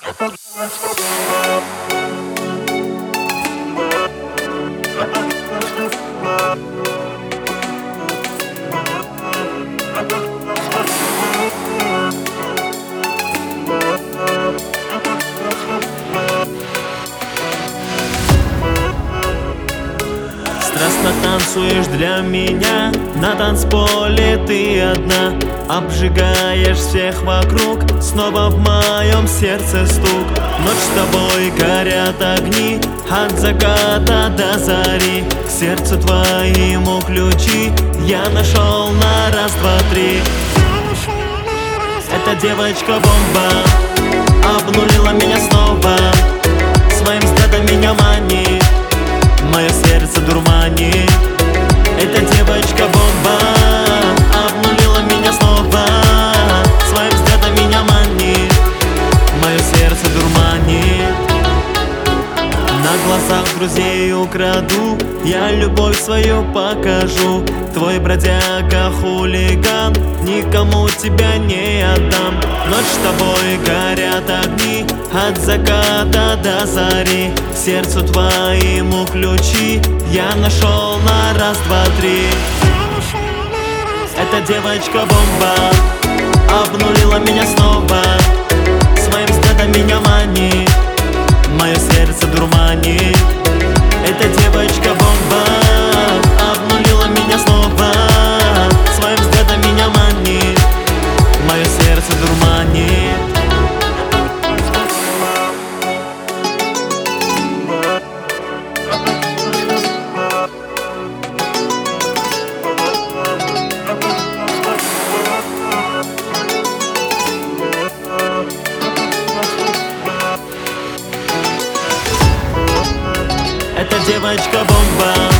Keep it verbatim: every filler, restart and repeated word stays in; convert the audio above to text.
Страстно танцуешь для меня, на танцполе ты одна. Обжигаешь всех вокруг, снова в моем сердце стук. Ночь с тобой горят огни, от заката до зари. К сердцу твоему ключи я нашел на раз, два, три. Эта девочка бомба, обнулила меня снова. Своим взглядом меня манит, мое сердце дурмани. Эта девочка бомба, обнулила меня снова. Своим взглядом меня манит, мое сердце дурманит. На глазах друзей украду, я любовь свою покажу. Твой бродяга хулиган, никому тебя не отдам. Ночь с тобой горят огни, от заката до зари. К сердцу твоему ключи я нашел на раз, два, три. Эта девочка бомба, обнулила меня снова. Своим взглядом меня манит, мое сердце дурманит. Эта девочка бомба, обнулила меня снова. Своим взглядом меня манит, мое сердце дурманит. Эта девочка бомба,